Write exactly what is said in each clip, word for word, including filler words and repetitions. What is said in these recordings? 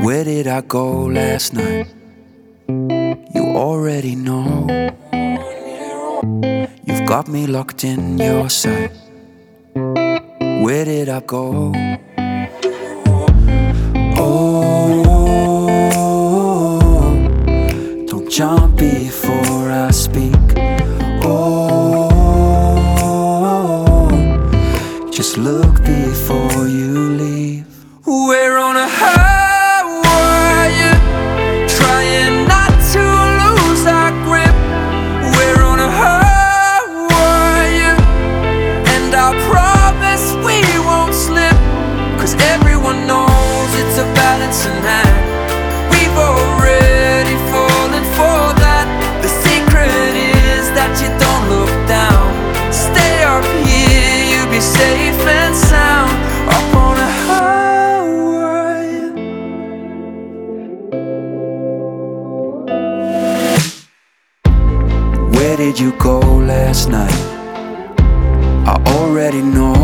Where did I go last night? You already know. You've got me locked in your sight. Where did I go? Oh, don't jump before I speak. Oh, just look before you leave. We're on a highway, trying not to lose our grip. We're on a highway, and I promise we won't slip. Cause everyone knows it's a balancing act. We've already fallen for that. The secret is that you don't look down. Stay up here, you'll be safe and sound. Up on a highway. Where did you go last night? I already know.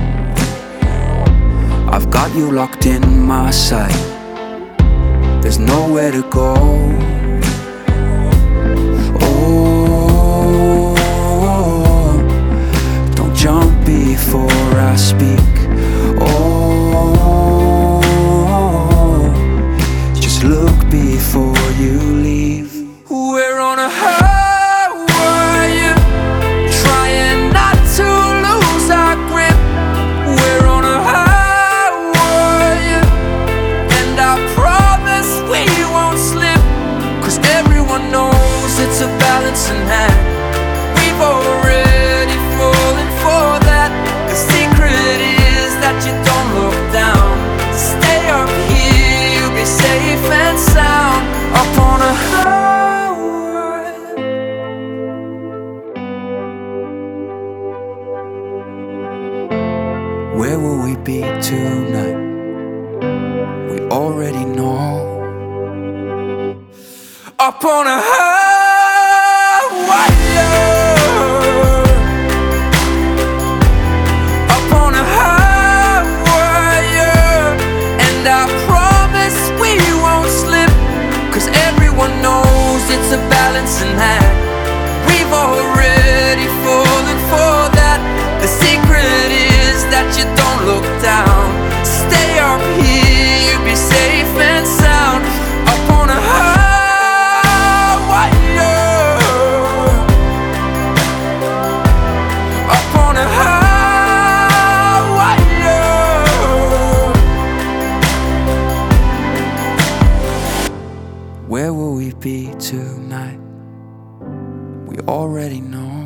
I've got you locked in my sight. There's nowhere to go. Oh, don't jump before I speak. Oh, just look before you leave. We're on a highway, trying not to lose our grip. We're on a highway, and I promise we won't slip. Cause everyone knows it's a balancing act. We've already fallen for that. The secret is that you don't look down. Stay up here, you'll be safe and sound. Up on a highway. Where will we be tonight? We already know. Up on a highway, up on a highway, and I promise we won't slip. Cause everyone knows it's a balancing act. We've already fallen for that. The secret is that you don't look down. Stay up here, you'll be safe and sound. Up on a highway, up on a highway. Where will we be tonight? We already know.